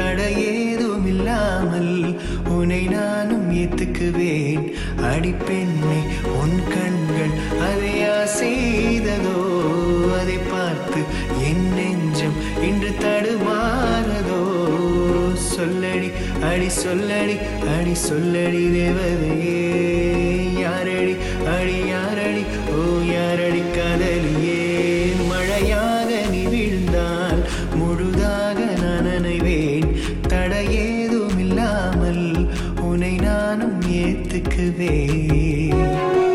தடையேதும் இல்லாமல் உன்னை நானும் ஏத்துக்குவேன். அடிப்பெண்ணை உன் கண்கள் அதையா செய்ததோ, அதை பார்த்து என் நெஞ்சம் இன்று தடுமாறதோ. சொல்லடி அடி சொல்லடி அடி சொல்லடி தேவதையே, யாரடி அடி யாரடி ஓ யாரடி காதலியே. மழையாக நீ விழுந்தால் முழுதாக நான் நனைவேன். தடையேதும் இல்லாமல் உன்னை நானும் ஏத்துக்குவேன்.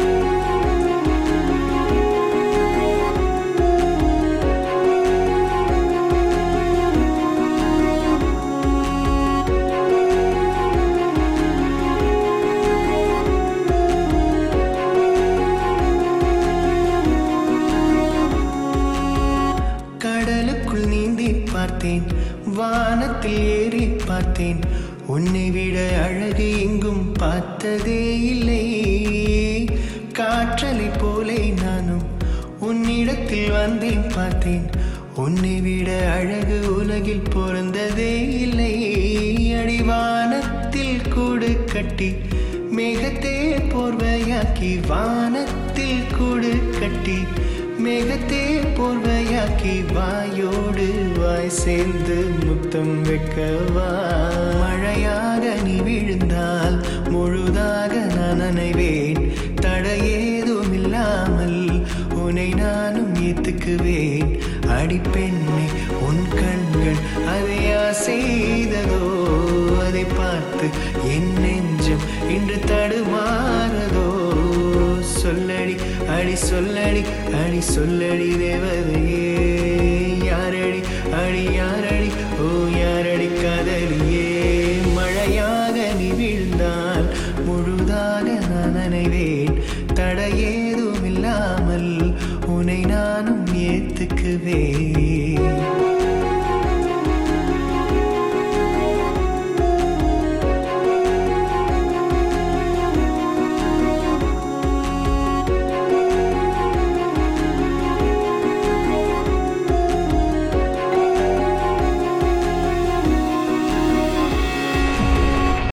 கடலுக்குள் நீந்தி பார்த்தேன், வானத்தில் ஏறி பார்த்தேன். உன்னை விட அழகு எங்கும் பார்த்ததே இல்லை. காற்றலை போலே நானும் உன்னிடத்தில் வந்தேன் பார்த்தேன். உன்னை விட அழகு உலகில் பிறந்ததே இல்லை. அடிவானத்தில் கூடு கட்டி மேகத்தே போர்வையாக்கி, வானத்தில் கூடு கட்டி மேகத்தே போர்வையாக்கி, வாயோடு வாய் சேர்ந்து முத்தம் வைக்கவா. மழையாக நீ விழுந்தால் முழுதாக நான் நனைவேன். தடையேதும் இல்லாமல் உன்னை நானும் ஏத்துக்குவேன். அடிப்பெண்ணை உன் கண்கள் அதையா செய்ததோ, அதை பார்த்து என் நெஞ்சம் இன்று தடுமாறதோ. சொல்லடி அடி சொல்லடி அடி சொல்லடி தேவதை.